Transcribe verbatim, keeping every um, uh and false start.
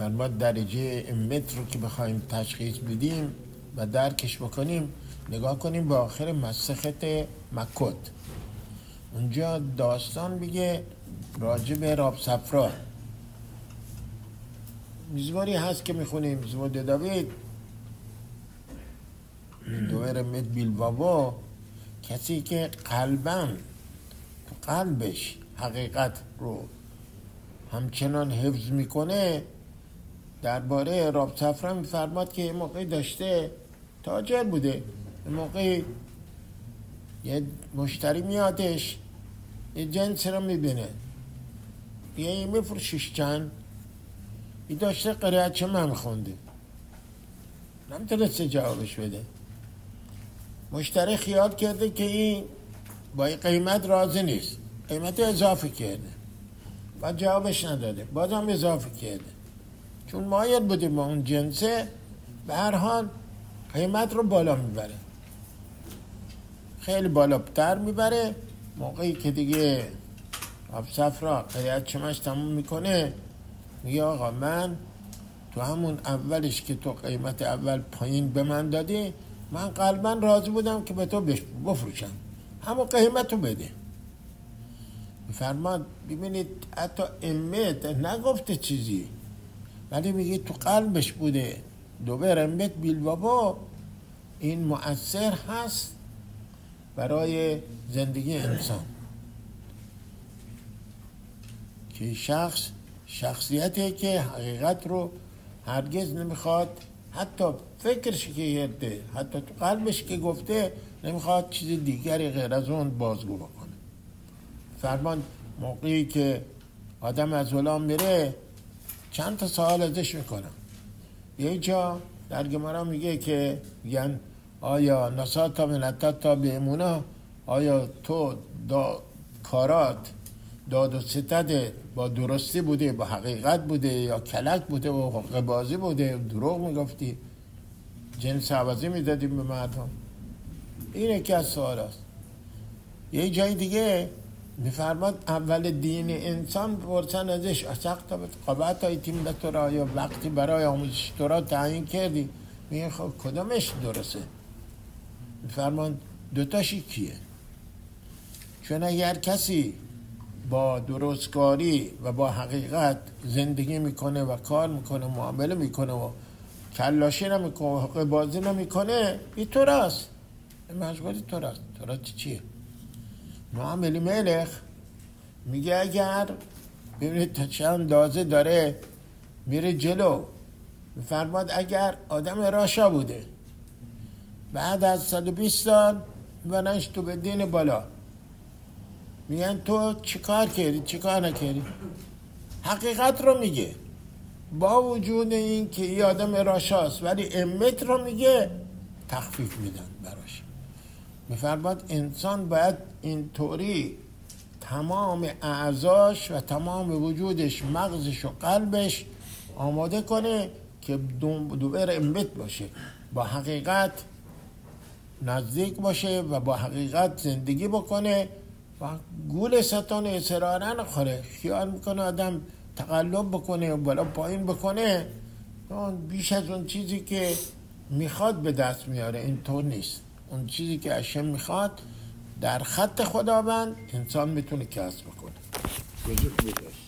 فرماد درجه امت رو که بخوایم تشخیص بدیم و درکش بکنیم نگاه کنیم به آخر مسخت مکت. اونجا داستان بگه راجع به راب صفرا میزواری هست که میخونیم زود داوید دوئر مت بیلوابا، کسی که قلباً تو قلبش حقیقت رو همچنان حفظ میکنه. درباره راب صفرا میفرماد که یه موقعی داشته تاجر بوده، یه موقعی یه مشتری میادش یه جنس رو میبینه یه میفروشیش چند، این داشته قرائت چه من میخونده، نمیتونسته جوابش بده. مشتری خیال کرده که این با این قیمت راضی نیست، قیمت اضافه کرده و جوابش نداده، بازم اضافه کرده. چون مایل بوده با اون جنسه به هر حال قیمت رو بالا میبره، خیلی بالاتر میبره. موقعی که دیگه راب صفرا قرائت چمش تموم میکنه میگه آقا من تو همون اولش که تو قیمت اول پایین به من دادی من قلباً راضی بودم که به تو بفروشم، همون قیمت رو بده. میفرماد ببینید حتی امت نگفته چیزی ولی میگه تو قلبش بوده دوباره امت بیلوابا. این مؤثر هست برای زندگی انسان که شخص شخصیتی که حقیقت رو هرگز نمیخواد، حتی فکرش که یده، حتی تو قلبش که گفته نمیخواد چیز دیگری غیر از اون بازگو بکنه. فرمان موقعی که آدم از غلام میره چند تا سوال ازش میکنم. یه جا در گمرا میگه که میگن آیا نساتا منتت تا به امونا، آیا تو دا کارات داد و ستد با درستی بوده، با حقیقت بوده یا کلک بوده و حقیق بازی بوده، دروغ میگفتی، جنس عوضی میدادیم به مردم؟ این یکی از سوال است. یه جای دیگه میفرماد اول دین انسان پرسن ازش اشقت قبعت های تیم به تو را یا وقتی برای آموزش تو را تعیین کردی، میگه خب کدامش درسته؟ میفرماد دوتاشی کیه؟ چون اگر کسی با درستکاری و با حقیقت زندگی میکنه و کار میکنه، معامله میکنه و کلاشی نمیکنه و حقیق بازی نمیکنه، این تو راست، این مشغولی تو راست. تو راست چیه؟ معاملی ملخ میگه اگر ببینید تا چه اندازه داره میره جلو. میفرماد اگر آدم راشا بوده بعد از صد و بیست سال میبرنش تو به دین بالا، میگن تو چی کار کردی چی کار نکردی، حقیقت رو میگه با وجود این که این آدم راشاست ولی امت رو میگه، تخفیف میدن براش. میفرماد انسان باید اینطوری تمام اعضاش و تمام وجودش، مغزش و قلبش آماده کنه که دوباره امت باشه، با حقیقت نزدیک باشه و با حقیقت زندگی بکنه و گول ستان اصراره نخوره. خیال میکنه آدم تقلب بکنه و بالا پایین بکنه، اون بیش از اون چیزی که میخواد به دست میاره. اینطور نیست. اون چیزی که هشم میخواد در خط خداوند انسان میتونه کسب بکنه.